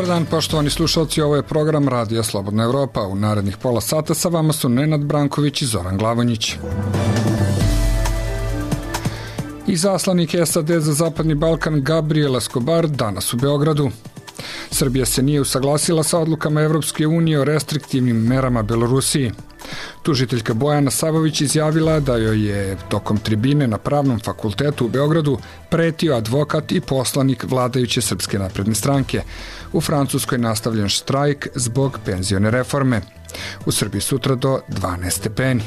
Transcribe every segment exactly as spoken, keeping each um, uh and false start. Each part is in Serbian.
Dobar dan, poštovani slušalci, ovo je program Radija Slobodna Evropa. U narednih pola sata sa vama su Nenad Branković i Zoran Glavonjić. Izaslanik S A D za Zapadni Balkan Gabriel Escobar danas u Beogradu. Srbija se nije usaglasila sa odlukama Evropske unije o restriktivnim merama Belorusiji. Tužiteljka Bojana Sabović izjavila da joj je tokom tribine na Pravnom fakultetu u Beogradu pretio advokat i poslanik vladajuće Srpske napredne stranke. U Francuskoj nastavljen štrajk zbog penzione reforme. U Srbiji sutra do dvanaest stepeni.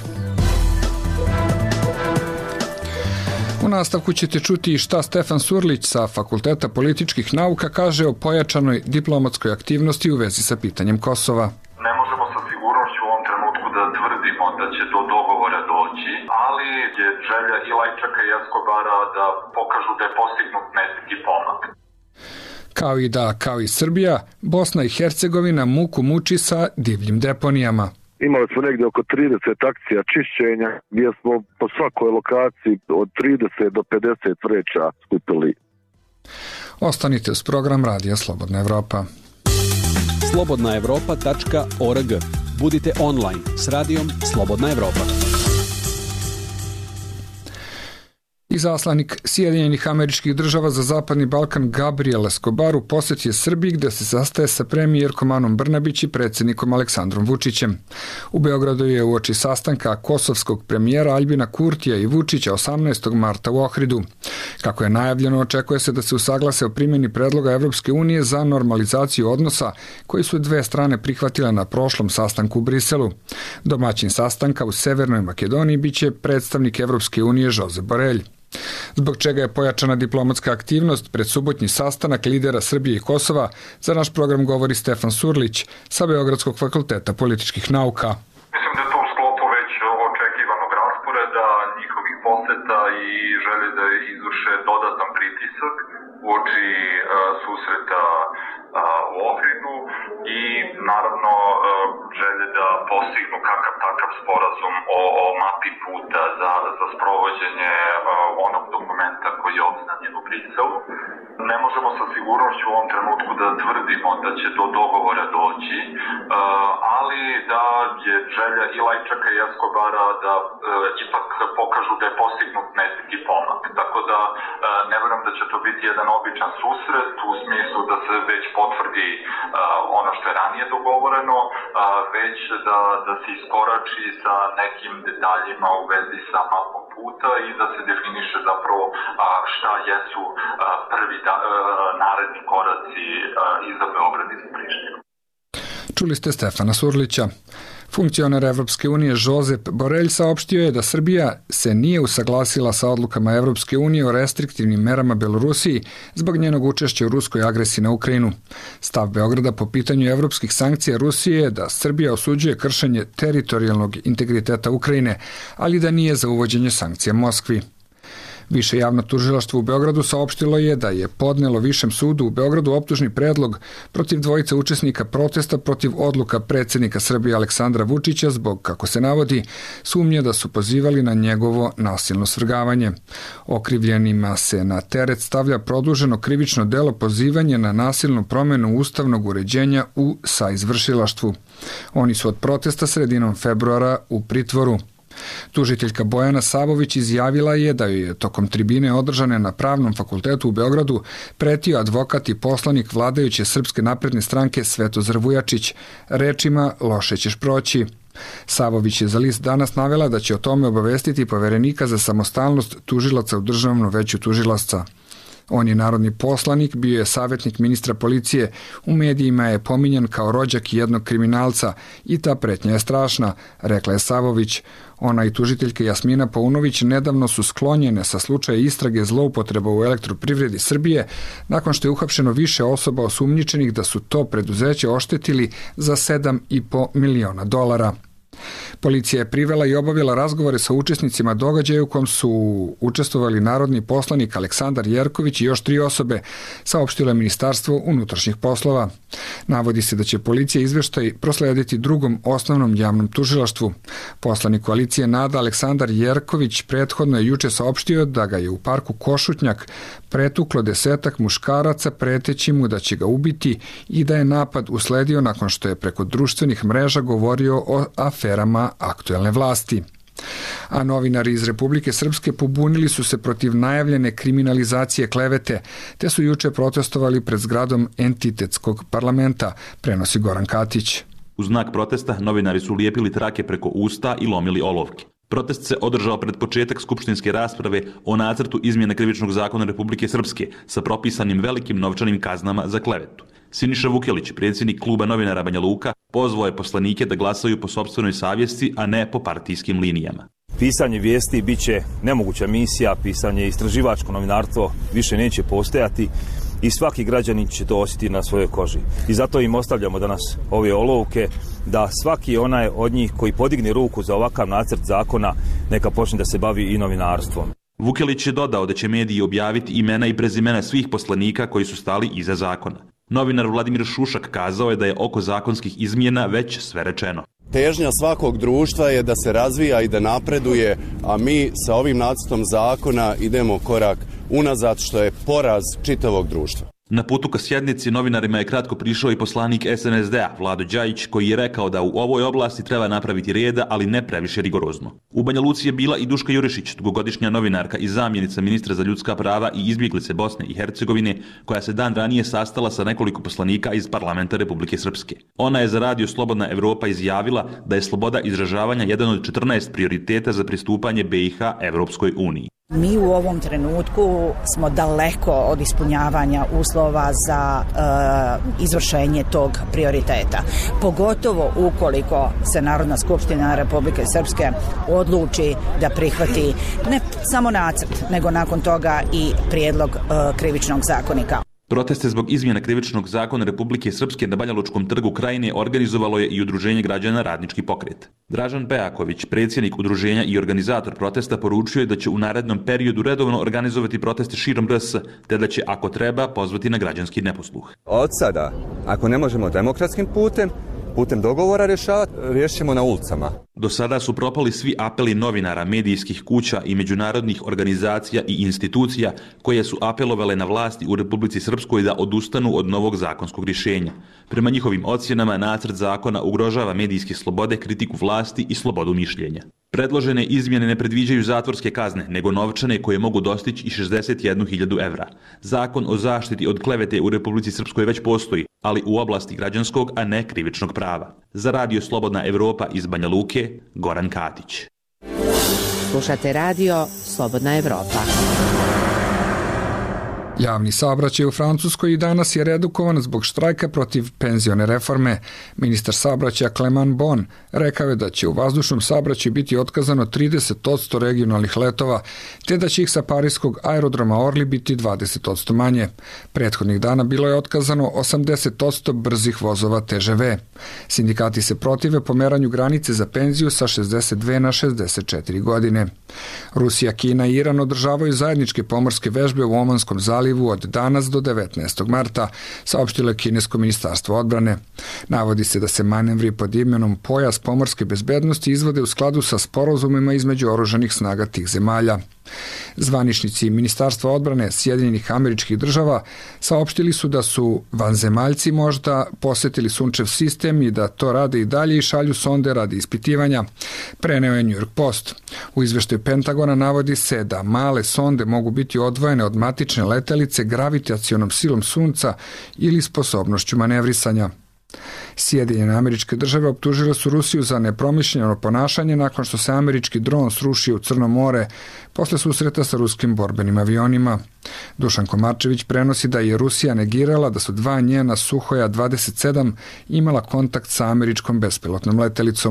U nastavku ćete čuti šta Stefan Surlić sa Fakulteta političkih nauka kaže o pojačanoj diplomatskoj aktivnosti u vezi sa pitanjem Kosova. Ne možemo sa sigurnošću u ovom trenutku da tvrdimo da će do dogovora doći, ali je želja i Lajčaka i Escobara da pokažu da je postignut neki pomak. Kao i da, kao i Srbija, Bosna i Hercegovina muku muči sa divljim deponijama. Imali smo negdje oko trideset akcija čišćenja gdje smo po svakoj lokaciji od trideset do pedeset vreća skupili. Ostanite uz program Radija Slobodna Evropa. slobodna evropa tačka org. Budite online s radijom Slobodna Evropa. Izaslanik Sjedinjenih Američkih Država za Zapadni Balkan Gabriel Escobar u posjeti je Srbiji gde se sastaje sa premijerkom Anom Brnabić i predsjednikom Aleksandrom Vučićem. U Beogradu je uoči sastanka kosovskog premijera Aljbina Kurtija i Vučića osamnaestog marta u Ohridu. Kako je najavljeno, očekuje se da se usaglase o primjeni predloga Evropske unije za normalizaciju odnosa koji su dve strane prihvatile na prošlom sastanku u Briselu. Domaćin sastanka u Severnoj Makedoniji biće predstavnik Evropske unije Josep Borrell. Zbog čega je pojačana diplomatska aktivnost pred subotnji sastanak lidera Srbije i Kosova, za naš program govori Stefan Surlić sa Beogradskog fakulteta političkih nauka. Mislim da je to u sklopu već očekivanog rasporeda njihovih poseta i žele da izvrše dodatan pritisak uoči uh, susreta uh, u Ohridu i naravno uh, žele da postignu kakav takav sporazum o, o mapi puta za, za sprovođenje uh, onog dokumenta koji je obznanjen u Briselu. Ne možemo sa sigurnošću u ovom trenutku da tvrdimo da će do dogovora doći, uh, ali da je želja i Lajčaka i Escobara da uh, ipak pokažu da je postignut neki pomak. Tako da uh, ne vjerujem da će to biti jedan običan susret u smislu da se već potvrdi uh, ono što je ranije dogovoreno, uh, već da, da se iskorači sa nekim detaljima u vezi sa mapom puta i da se definiše zapravo uh, šta jesu uh, prvi da, uh, naredni koraci uh, i za Beograd i za Prištinu. Čuli ste Stefana Surlića. Funkcioner Evropske unije Josep Borrell saopštio je da Srbija se nije usaglasila sa odlukama Evropske unije o restriktivnim merama Belorusiji zbog njenog učešća u ruskoj agresiji na Ukrajinu. Stav Beograda po pitanju evropskih sankcija Rusije je da Srbija osuđuje kršenje teritorijalnog integriteta Ukrajine, ali da nije za uvođenje sankcija Moskvi. Više javno tužilaštvo u Beogradu saopštilo je da je podnelo Višem sudu u Beogradu optužni predlog protiv dvojice učesnika protesta protiv odluka predsjednika Srbije Aleksandra Vučića zbog, kako se navodi, sumnje da su pozivali na njegovo nasilno svrgavanje. Okrivljenima se na teret stavlja produženo krivično delo pozivanje na nasilnu promjenu ustavnog uređenja u saizvršilaštvu. Oni su od protesta sredinom februara u pritvoru. Tužiteljka Bojana Sabović izjavila je da joj je tokom tribine održane na Pravnom fakultetu u Beogradu pretio advokat i poslanik vladajuće Srpske napredne stranke Svetozar Vujačić. Rečima loše ćeš proći. Sabović je za list Danas navela da će o tome obavestiti poverenika za samostalnost tužilaca u Državnom veću tužilaca. On je narodni poslanik, bio je savjetnik ministra policije, u medijima je pominjan kao rođak jednog kriminalca i ta pretnja je strašna, rekla je Sabović. Ona i tužiteljka Jasmina Paunović nedavno su sklonjene sa slučaja istrage zloupotreba u Elektroprivredi Srbije nakon što je uhapšeno više osoba osumnjičenih da su to preduzeće oštetili za sedam i po miliona dolara. Policija je privela i obavila razgovore sa učesnicima događaja u kom su učestvovali narodni poslanik Aleksandar Jerković i još tri osobe, saopštilo je Ministarstvo unutrašnjih poslova. Navodi se da će policija izveštaj proslediti drugom osnovnom javnom tužilaštvu. Poslanik koalicije NADA Aleksandar Jerković prethodno je juče saopštio da ga je u parku Košutnjak pretuklo desetak muškaraca preteći mu da će ga ubiti i da je napad usledio nakon što je preko društvenih mreža govorio o aferama aktuelne vlasti. A novinari iz Republike Srpske pobunili su se protiv najavljene kriminalizacije klevete, te su juče protestovali pred zgradom entitetskog parlamenta, prenosi Goran Katić. U znak protesta novinari su lijepili trake preko usta i lomili olovke. Protest se održao pred početak skupštinske rasprave o nacrtu izmjene Krivičnog zakona Republike Srpske sa propisanim velikim novčanim kaznama za klevetu. Siniša Vukelić, predsjednik kluba novinara Banja Luka, pozvao je poslanike da glasaju po sopstvenoj savjesti, a ne po partijskim linijama. Pisanje vijesti bit će nemoguća misija, pisanje istraživačko novinarstvo više neće postojati i svaki građanin će to osjetiti na svojoj koži. I zato im ostavljamo danas ove olovke da svaki onaj od njih koji podigne ruku za ovakav nacrt zakona neka počne da se bavi i novinarstvom. Vukelić je dodao da će mediji objaviti imena i prezimena svih poslanika koji su stali iza zakona. Novinar Vladimir Šušak kazao je da je oko zakonskih izmjena već sve rečeno. Težnja svakog društva je da se razvija i da napreduje, a mi sa ovim nacrtom zakona idemo korak unazad, što je poraz čitavog društva. Na putu ka sjednici novinarima je kratko prišao i poslanik S N S D-a Vlado Đajić, koji je rekao da u ovoj oblasti treba napraviti reda, ali ne previše rigorozno. U Banja Luci je bila i Duška Jurišić, dugogodišnja novinarka i zamjenica ministra za ljudska prava i izbjeglice Bosne i Hercegovine, koja se dan ranije sastala sa nekoliko poslanika iz parlamenta Republike Srpske. Ona je za radio Slobodna Evropa izjavila da je sloboda izražavanja jedan od četrnaest prioriteta za pristupanje B i H Evropskoj uniji. Mi u ovom trenutku smo daleko od ispunjavanja uslova za e, izvršenje tog prioriteta. Pogotovo ukoliko se Narodna skupština Republike Srpske odluči da prihvati ne samo nacrt, nego nakon toga i prijedlog e, krivičnog zakonika. Proteste zbog izmjena Krivičnog zakona Republike Srpske na Banjalučkom trgu Krajine organizovalo je i Udruženje građana Radnički pokret. Dražan Pejaković, predsjednik udruženja i organizator protesta, poručio je da će u narednom periodu redovno organizovati proteste širom R S, te da će, ako treba, pozvati na građanski neposluh. Od sada, ako ne možemo demokratskim putem, putem dogovora rješavati, riješit ćemo na ulicama. Do sada su propali svi apeli novinara, medijskih kuća i međunarodnih organizacija i institucija koje su apelovale na vlasti u Republici Srpskoj da odustanu od novog zakonskog rješenja. Prema njihovim ocjenama, nacrt zakona ugrožava medijske slobode, kritiku vlasti i slobodu mišljenja. Predložene izmjene ne predviđaju zatvorske kazne, nego novčane koje mogu dostići i šezdeset jednu hiljadu evra. Zakon o zaštiti od klevete u Republici Srpskoj već postoji, ali u oblasti građanskog, a ne krivičnog prava. Za radio Slobodna Evropa iz Banja Luke, Goran Katić. Slušate radio Slobodna Evropa. Javni saobraćaj u Francuskoj i danas je redukovan zbog štrajka protiv penzione reforme. Ministar saobraćaja Clement Bon rekao je da će u vazdušnom saobraćaju biti otkazano trideset posto regionalnih letova, te da će ih sa parijskog aerodroma Orly biti dvadeset posto manje. Prethodnih dana bilo je otkazano osamdeset posto brzih vozova T G V. Sindikati se protive pomeranju granice za penziju sa šezdeset dve na šezdeset četiri godine. Rusija, Kina i Iran održavaju zajedničke pomorske vežbe u Omanskom zalivu od danas do devetnaestog marta, saopštilo je kinesko ministarstvo odbrane. Navodi se da se manevri pod imenom Pojas pomorske bezbednosti izvode u skladu sa sporazumima između oružanih snaga tih zemalja. Zvaničnici Ministarstva odbrane Sjedinjenih Američkih Država saopštili su da su vanzemaljci možda posetili Sunčev sistem i da to rade i dalje i šalju sonde radi ispitivanja, preneo je New York Post. U izveštaju Pentagona navodi se da male sonde mogu biti odvojene od matične letelice gravitacionom silom sunca ili sposobnošću manevrisanja. Sjedinjene Američke Države optužile su Rusiju za nepromišljeno ponašanje nakon što se američki dron srušio u Crno more posle susreta sa ruskim borbenim avionima. Dušan Komarčević prenosi da je Rusija negirala da su dva njena Suhoja dvadeset sedam imala kontakt sa američkom bespilotnom letelicom.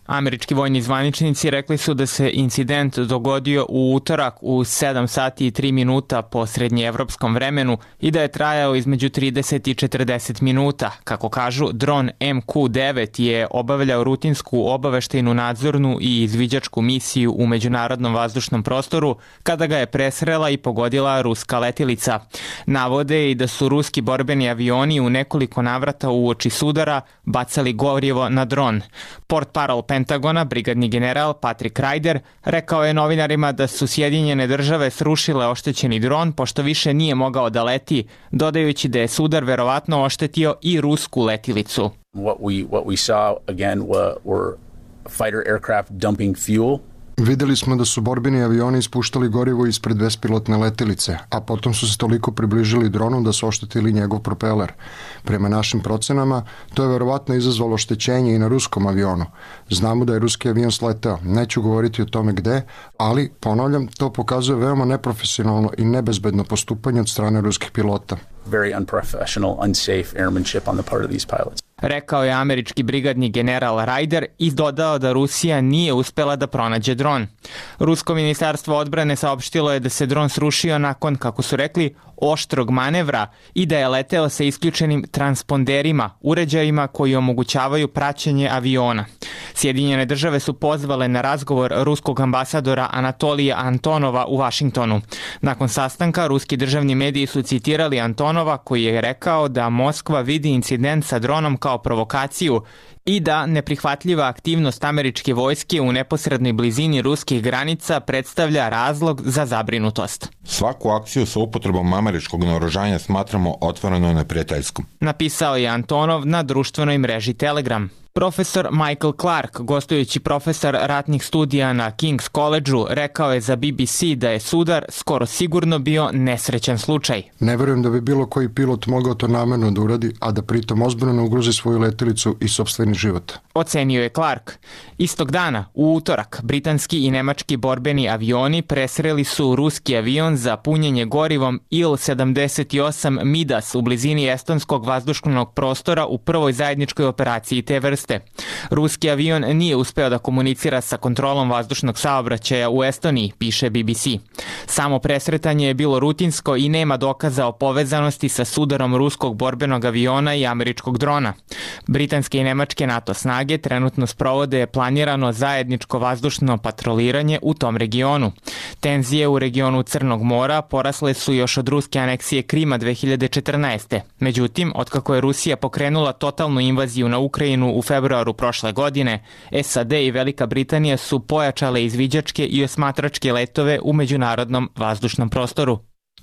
Američki vojni zvaničnici rekli su da se incident dogodio u utorak u sedam sati i tri minuta po srednjeevropskom vremenu i da je trajao između trideset i četrdeset minuta. Kako kažu, dron M Q devet je obavljao rutinsku obaveštajnu nadzornu i izviđačku misiju u međunarodnom vazdušnom prostoru kada ga je presrela i pogodila ruska letilica. Navode i da su ruski borbeni avioni u nekoliko navrata uoči sudara bacali gorivo na dron. Portparol Pentagona, brigadni general Patrick Ryder, rekao je novinarima da su Sjedinjene države srušile oštećeni dron pošto više nije mogao da leti, dodajući da je sudar verovatno oštetio i rusku letilicu. What we what we saw again were, were fighter aircraft dumping fuel. Videli smo da su borbeni avioni ispuštali gorivo ispred bespilotne letilice, a potom su se toliko približili dronu da su oštetili njegov propeler. Prema našim procenama, to je verovatno izazvalo oštećenje i na ruskom avionu. Znamo da je ruski avion sleteo, neću govoriti o tome gde, ali, ponavljam, to pokazuje veoma neprofesionalno i nebezbedno postupanje od strane ruskih pilota. Very unprofessional, unsafe airmanship on the part of these pilots. Rekao je američki brigadni general Ryder i dodao da Rusija nije uspela da pronađe dron. Rusko ministarstvo odbrane saopštilo je da se dron srušio nakon, kako su rekli, oštrog manevra i da je leteo sa isključenim transponderima, uređajima koji omogućavaju praćenje aviona. Sjedinjene države su pozvale na razgovor ruskog ambasadora Anatolija Antonova u Vašingtonu. Nakon sastanka, ruski državni mediji su citirali Antonova koji je rekao da Moskva vidi incident sa dronom kao provokaciju i da neprihvatljiva aktivnost američke vojske u neposrednoj blizini ruskih granica predstavlja razlog za zabrinutost. Svaku akciju sa upotrebom američkog naoružanja smatramo otvoreno neprijateljskom, napisao je Antonov na društvenoj mreži Telegram. Profesor Michael Clark, gostujući profesor ratnih studija na King's College-u, rekao je za B B C da je sudar skoro sigurno bio nesrećan slučaj. Ne verujem da bi bilo koji pilot mogao to namerno da uradi, a da pritom ozbiljno ugrozi svoju letilicu i sopstveni život. Ocenio je Clark. Istog dana, u utorak, britanski i nemački borbeni avioni presreli su ruski avion za punjenje gorivom Il sedamdeset osam Midas u blizini estonskog vazdušnog prostora u prvoj zajedničkoj operaciji te vrste. Ruski avion nije uspeo da komunicira sa kontrolom vazdušnog saobraćaja u Estoniji, piše B B C. Samo presretanje je bilo rutinsko i nema dokaza o povezanosti sa sudarom ruskog borbenog aviona i američkog drona. Britanske i nemačke NATO snage trenutno sprovode planirano zajedničko vazdušno patroliranje u tom regionu. Tenzije u regionu Crnog mora porasle su još od ruske aneksije Krima dve hiljade četrnaeste. Međutim, otkako je Rusija pokrenula totalnu invaziju na Ukrajinu u februaru prošle godine, S A D i Velika Britanija su pojačale izviđačke i osmatračke letove u međunarodnom vazdušnom prostoru.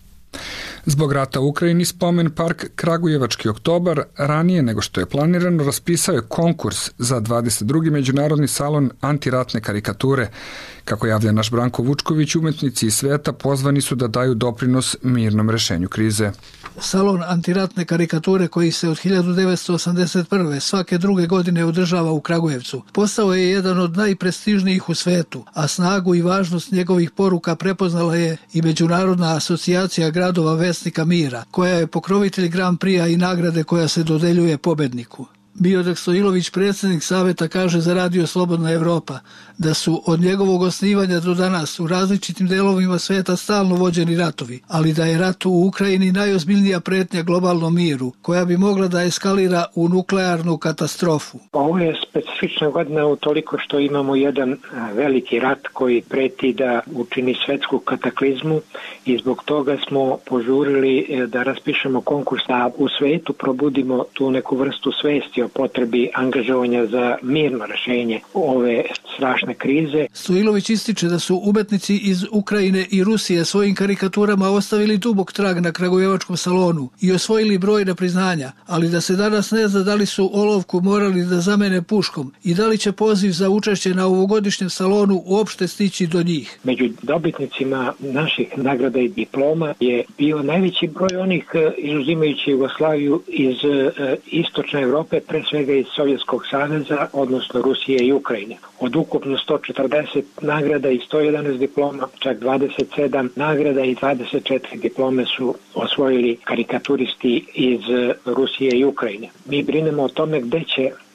Zbog rata u Ukrajini spomen park Kragujevački oktobar ranije nego što je planirano raspisao je konkurs za dvadeset drugi međunarodni salon antiratne karikature. Kako javlja naš Branko Vučković, umetnici iz sveta pozvani su da daju doprinos mirnom rešenju krize. Salon antiratne karikature koji se od hiljadu devetsto osamdeset prve svake druge godine održava u Kragujevcu postao je jedan od najprestižnijih u svetu, a snagu i važnost njegovih poruka prepoznala je i Međunarodna asocijacija gradova Vesnika mira, koja je pokrovitelj Grand Prix-a i nagrade koja se dodeljuje pobedniku. Miodrag Stojilović, predsjednik saveta, kaže za Radio Slobodna Evropa da su od njegovog osnivanja do danas u različitim delovima sveta stalno vođeni ratovi, ali da je rat u Ukrajini najozbiljnija pretnja globalnom miru, koja bi mogla da eskalira u nuklearnu katastrofu. Ovo je specifična godina utoliko što imamo jedan veliki rat koji preti da učini svetsku kataklizmu i zbog toga smo požurili da raspišemo konkurs da u svetu probudimo tu neku vrstu svesti o potrebi angažovanja za mirno rešenje ove strašne krize. Stojilović ističe da su umetnici iz Ukrajine i Rusije svojim karikaturama ostavili dubok trag na Kragujevačkom salonu i osvojili brojna priznanja, ali da se danas ne zna da li su olovku morali da zamene puškom i da li će poziv za učešće na ovogodišnjem salonu uopšte stići do njih. Među dobitnicima naših nagrada i diploma je bio najveći broj onih, izuzimajući Jugoslaviju, iz istočne Evrope, pre svega iz Sovjetskog saveza, odnosno Rusije i Ukrajine. Od ukupno sto četrdeset nagrada i sto jedanaest diploma, čak dvadeset sedam nagrada i dvadeset četiri diplome su osvojili karikaturisti iz Rusije i Ukrajine. Mi brinemo o tome gde će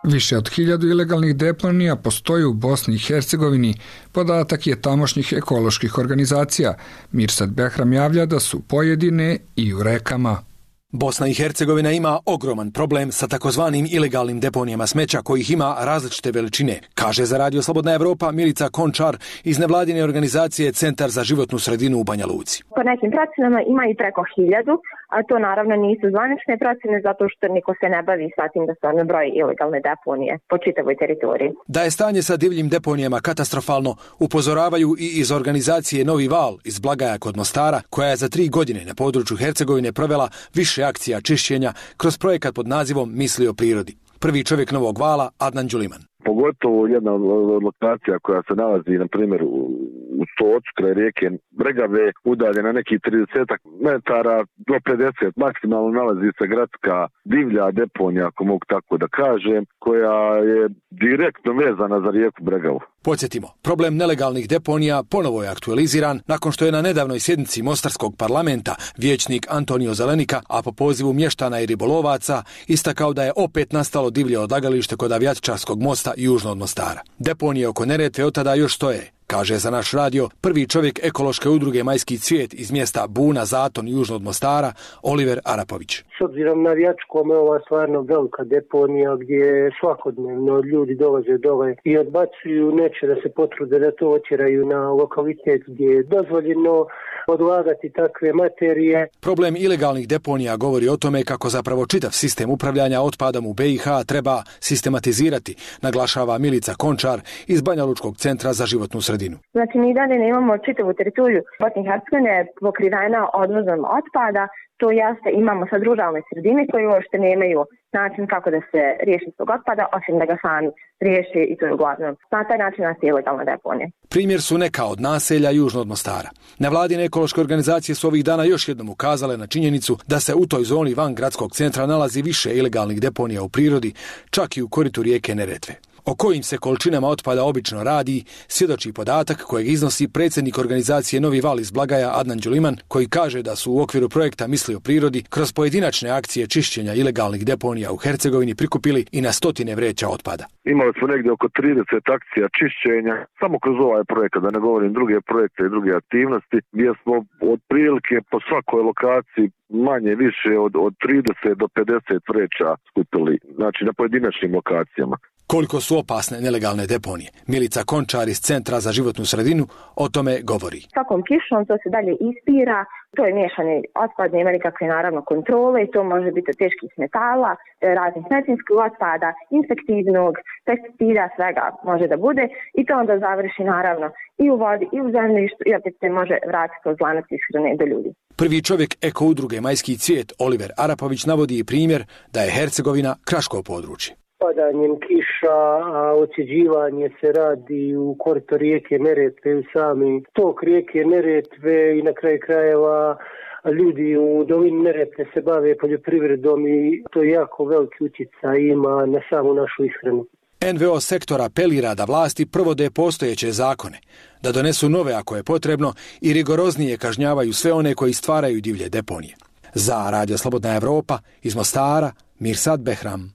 Više od hiljadu ilegalnih deponija postoji u Bosni i Hercegovini, podatak je tamošnjih ekoloških organizacija. Mirsad Behram javlja da su pojedine i u rekama. Bosna i Hercegovina ima ogroman problem sa takozvanim ilegalnim deponijama smeća kojih ima različite veličine, kaže za Radio Slobodna Evropa Milica Končar iz nevladine organizacije Centar za životnu sredinu u Banja Luci. Po nekim procenama ima i preko hiljadu, a to naravno nisu zvanične procene zato što niko se ne bavi sa tim da stvarno broji ilegalne deponije po čitavoj teritoriji. Da je stanje sa divljim deponijama katastrofalno, upozoravaju i iz organizacije Novi val iz Blagaja kod Mostara, koja je za tri godine na području Hercegovine provela više akcija čišćenja kroz projekat pod nazivom Misli o prirodi. Prvi čovjek Novog vala, Adnan Đuliman. Pogotovo jedna od lokacija koja se nalazi, na primjer, u Stocu, kraj rijeke Bregave, udaljena nekih trideset metara do pedeset, maksimalno nalazi se gradska divlja deponija, ako mogu tako da kažem, koja je direktno vezana za rijeku Bregavu. Podsjetimo, problem nelegalnih deponija ponovo je aktualiziran nakon što je na nedavnoj sjednici Mostarskog parlamenta vijećnik Antonio Zelenika, a po pozivu mještana i ribolovaca, istakao da je opet nastalo divlje odlagalište kod Avijatičarskog mosta južno od Mostara. Deponije oko Neretve od tada još stoje, kaže za naš radio prvi čovjek ekološke udruge Majski cvijet iz mjesta Buna Zaton južno od Mostara, Oliver Arapović. S obzirom na Avijatičkom je ova stvarno velika deponija gdje svakodnevno ljudi dolaze dole i odbacuju, neće da se potrude da to otjeraju na lokalitet gdje je dozvoljeno odlagati takve materije. Problem ilegalnih deponija govori o tome kako zapravo čitav sistem upravljanja otpadom u B i H treba sistematizirati, naglašava Milica Končar iz Banja Lučkog centra za životnu sredinu. Znači, mi dalje nemamo čitavu teritoriju Bosne i Hercegovine pokrivena odvozom otpada. To jeste, imamo sad ruralne sredine koje uopšte nemaju način kako da se riješi svog otpada, osim da ga sami riješi i to je uglavnom. Na taj način nastaje ilegalna deponija. Primjer su neka od naselja južno od Mostara. Nevladine ekološke organizacije su ovih dana još jednom ukazale na činjenicu da se u toj zoni van gradskog centra nalazi više ilegalnih deponija u prirodi, čak i u koritu rijeke Neretve. O kojim se količinama otpada obično radi, svjedoči podatak kojeg iznosi predsjednik organizacije Novi val iz Blagaja Adnan Đuliman, koji kaže da su u okviru projekta Misli o prirodi kroz pojedinačne akcije čišćenja ilegalnih deponija u Hercegovini prikupili i na stotine vreća otpada. Imali smo negdje oko trideset akcija čišćenja, samo kroz ovaj projekat, da ne govorim druge projekte i druge aktivnosti, gdje smo otprilike po svakoj lokaciji manje više od, od trideset do pedeset vreća skupili, znači na pojedinačnim lokacijama. Koliko su opasne nelegalne deponije? Milica Končar iz Centra za životnu sredinu o tome govori. Svakom kišom to se dalje ispira, to je miješani otpad, nema nikakve naravno kontrole i to može biti od teških metala, raznih medicinskih otpada, infektivnog, pesticida, svega može da bude i to onda završi naravno i u vodi i u zemljištu i opet se može vratiti od lanac ishrane do ljudi. Prvi čovjek eko udruge Majski cvijet Oliver Arapović navodi i primjer da je Hercegovina kraško područje. Padanjem kiša, a ocjeđivanje se radi u korito rijeke Neretve, u sami tok rijeke Neretve i na kraju krajeva ljudi u dolini Neretve se bave poljoprivredom i to jako veliki utjecaj ima na samu našu ishranu. N V O sektor apelira da vlasti provode postojeće zakone, da donesu nove ako je potrebno i rigoroznije kažnjavaju sve one koji stvaraju divlje deponije. Za Radio Slobodna Evropa iz Mostara, Mirsad Behram.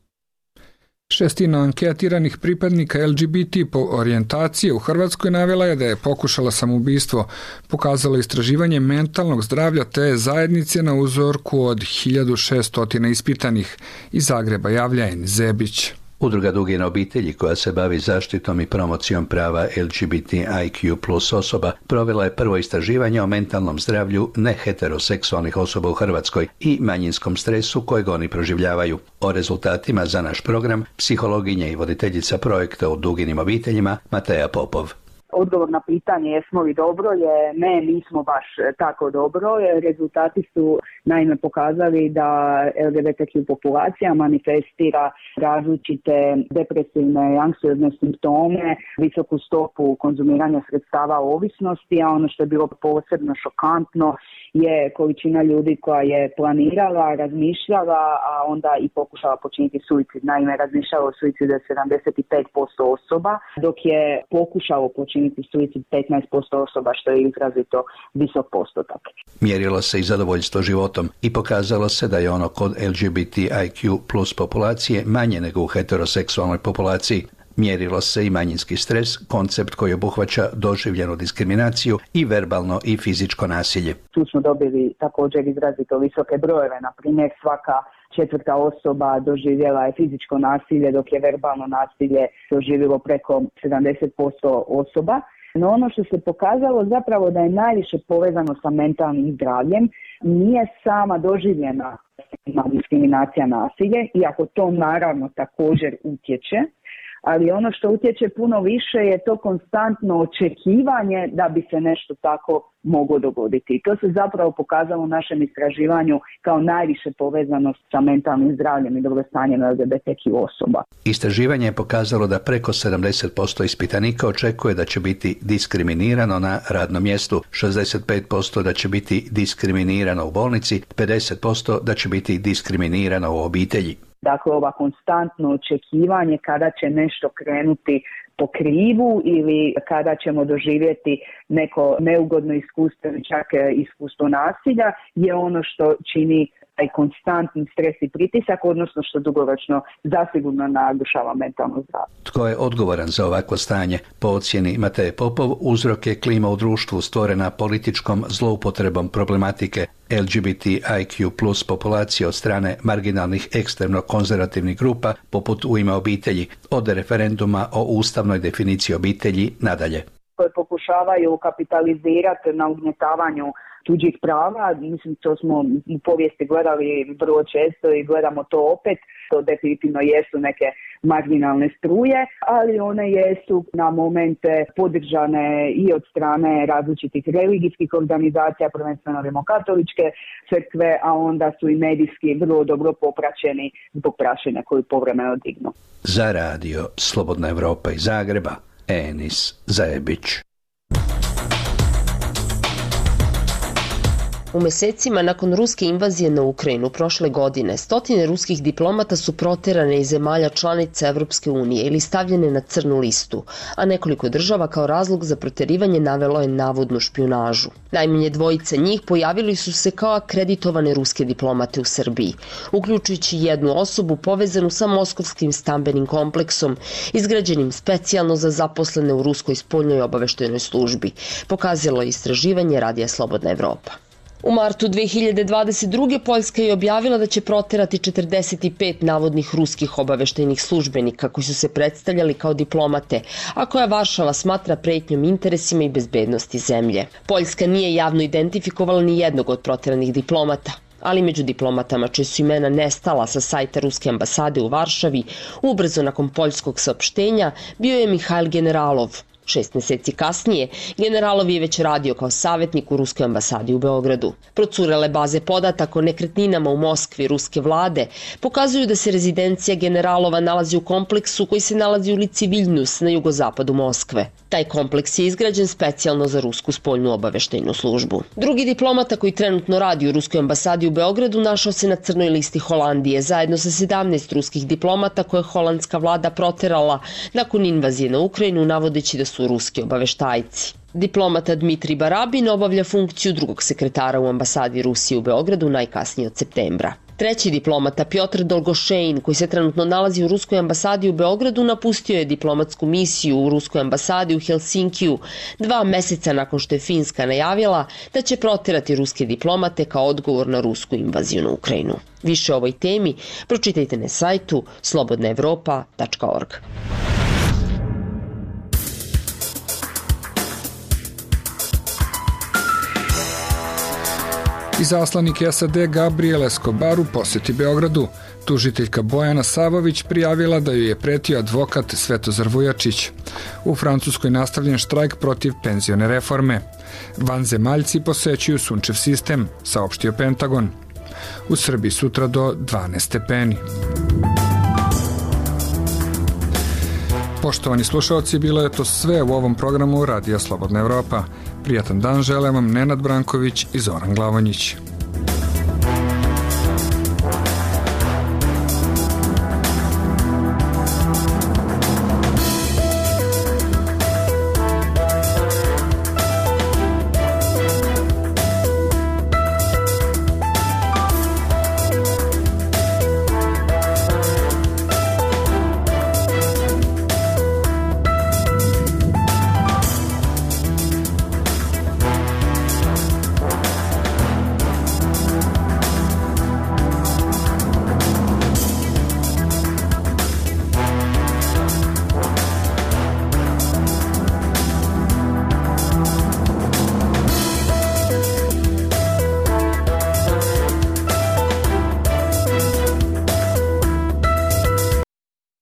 Šestina anketiranih pripadnika L G B T po orijentacije u Hrvatskoj navela je da je pokušala samoubistvo, pokazalo istraživanje mentalnog zdravlja te zajednice na uzorku od hiljadu šesto ispitanih. Iz Zagreba javlja N. Zebić. Udruga Dugine obitelji, koja se bavi zaštitom i promocijom prava L G B T I Q plus osoba, provela je prvo istraživanje o mentalnom zdravlju neheteroseksualnih osoba u Hrvatskoj i manjinskom stresu kojeg oni proživljavaju. O rezultatima za naš program psihologinja i voditeljica projekta u Duginim obiteljima Mateja Popov. Odgovor na pitanje jesmo li dobro je ne, nismo baš tako dobro. Rezultati su naime pokazali da L G B T Q populacija manifestira različite depresivne i anksiozne simptome, visoku stopu konzumiranja sredstava ovisnosti, a ono što je bilo posebno šokantno je količina ljudi koja je planirala, razmišljala, a onda i pokušala počiniti suicid. Naime, razmišljala o suicidu sedamdeset pet posto osoba, dok je pokušalo počiniti suicid petnaest posto osoba, što je izrazito visok postotak. Mjerilo se i zadovoljstvo životom potom i pokazalo se da je ono kod L G B T I Q plus populacije manje nego u heteroseksualnoj populaciji. Mjerilo se i manjinski stres, koncept koji obuhvaća doživljenu diskriminaciju i verbalno i fizičko nasilje. Tu smo dobili također izrazito visoke brojeve, na primjer svaka četvrta osoba doživjela je fizičko nasilje, dok je verbalno nasilje doživjelo preko sedamdeset posto osoba. No ono što se pokazalo zapravo da je najviše povezano sa mentalnim zdravljem nije sama doživljena diskriminacija, nasilje, iako to naravno također utječe, ali ono što utječe puno više je to konstantno očekivanje da bi se nešto tako moglo dogoditi. I to se zapravo pokazalo u našem istraživanju kao najviše povezano sa mentalnim zdravljem i dobrostanjem L G B T Q osoba. Istraživanje je pokazalo da preko sedamdeset posto ispitanika očekuje da će biti diskriminirano na radnom mjestu, šezdeset pet posto da će biti diskriminirano u bolnici, pedeset posto da će biti diskriminirano u obitelji. Dakle, ova konstantno očekivanje kada će nešto krenuti po krivu ili kada ćemo doživjeti neko neugodno iskustvo ili čak iskustvo nasilja je ono što čini taj konstantni stres i pritisak, odnosno što dugoročno zasigurno narušava mentalno zdravlje. Tko je odgovoran za ovakvo stanje? Po ocjeni Mateje Popov, uzrok je klima u društvu stvorena političkom zloupotrebom problematike L G B T I Q plus populacije od strane marginalnih ekstremno konzervativnih grupa poput U ime obitelji, od referenduma o ustavnoj definiciji obitelji nadalje. Koje pokušavaju kapitalizirati na ugnjetavanju tuđih prava, mislim to smo u povijesti gledali vrlo često i gledamo to opet, to definitivno jesu neke marginalne struje, ali one jesu na momente podržane i od strane različitih religijskih organizacija, prvenstveno rimokatoličke crkve, a onda su i medijski vrlo dobro popraćeni zbog prašine koju povremeno dignu. Za radio Slobodna Evropa iz Zagreba, Enis Zajebić. U mesecima nakon ruske invazije na Ukrajinu prošle godine, stotine ruskih diplomata su proterane iz zemalja članica Evropske unije ili stavljene na crnu listu, a nekoliko država kao razlog za proterivanje navelo je navodnu špijunažu. Najmanje dvojice njih pojavili su se kao akreditovane ruske diplomate u Srbiji, uključujući jednu osobu povezanu sa moskovskim stambenim kompleksom, izgrađenim specijalno za zaposlene u ruskoj spoljnoj obaveštajnoj službi, pokazalo je istraživanje Radija Slobodna Evropa. U martu dve hiljade dvadeset druge. Poljska je objavila da će proterati četrdeset pet navodnih ruskih obaveštajnih službenika koji su se predstavljali kao diplomate, a koja Varšava smatra pretnjom interesima i bezbednosti zemlje. Poljska nije javno identifikovala ni jednog od proteranih diplomata, ali među diplomatama čije su imena nestala sa sajta Ruske ambasade u Varšavi, ubrzo nakon poljskog saopštenja bio je Mihajl Generalov. Šest meseci kasnije, Generalov je već radio kao savjetnik u Ruskoj ambasadi u Beogradu. Procurele baze podataka o nekretninama u Moskvi ruske vlade pokazuju da se rezidencija Generalova nalazi u kompleksu koji se nalazi u ulici Viljnus na jugozapadu Moskve. Taj kompleks je izgrađen specijalno za rusku spoljnu obaveštajnu službu. Drugi diplomata koji trenutno radi u Ruskoj ambasadi u Beogradu našao se na crnoj listi Holandije zajedno sa sedamnaest ruskih diplomata koje je holandska vlada proterala nakon invazije na Ukrajinu navodeći da su ruski obaveštajci. Diplomata Dmitrij Barabin obavlja funkciju drugog sekretara u ambasadi Rusije u Beogradu najkasnije od septembra. Treći diplomata Piotr Dolgošejn, koji se trenutno nalazi u Ruskoj ambasadi u Beogradu, napustio je diplomatsku misiju u Ruskoj ambasadi u Helsinkiju dva meseca nakon što je Finska najavila da će proterati ruske diplomate kao odgovor na rusku invaziju na Ukrajinu. Više o ovoj temi pročitajte na sajtu slobodna evropa tačka org. Izaslanik S A D Gabriel Escobar u posjeti Beogradu. Tužiteljka Bojana Savović prijavila da ju je pretio advokat Svetozar Vujačić. U Francuskoj nastavljen štrajk protiv penzione reforme. Vanzemaljci posećuju Sunčev sistem, saopštio Pentagon. U Srbiji sutra do dvanaest stepeni. Poštovani slušalci, bilo je to sve u ovom programu Radija Slobodna Evropa. Prijatan dan žele vam Nenad Branković i Zoran Glavonjić.